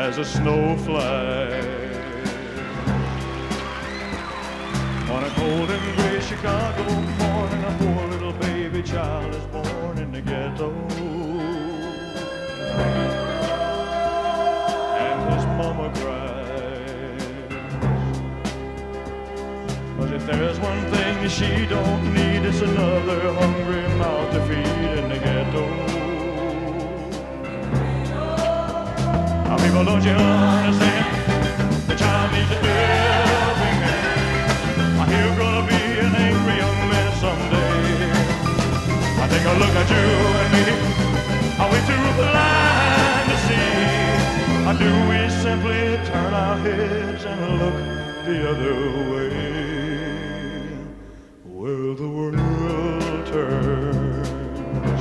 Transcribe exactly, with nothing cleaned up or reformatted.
as a snowflake. On a cold and gray Chicago morning, a poor little baby child is born in the ghetto. And his mama cries, 'cause if there's one thing she don't need, it's another hungry mouth to feed in the ghetto. Now people, don't you understand? The child needs a helping hand. You're gonna be an angry young man someday. I take a look at you and me. Are we too blind to see? Or do we simply turn our heads and look the other way?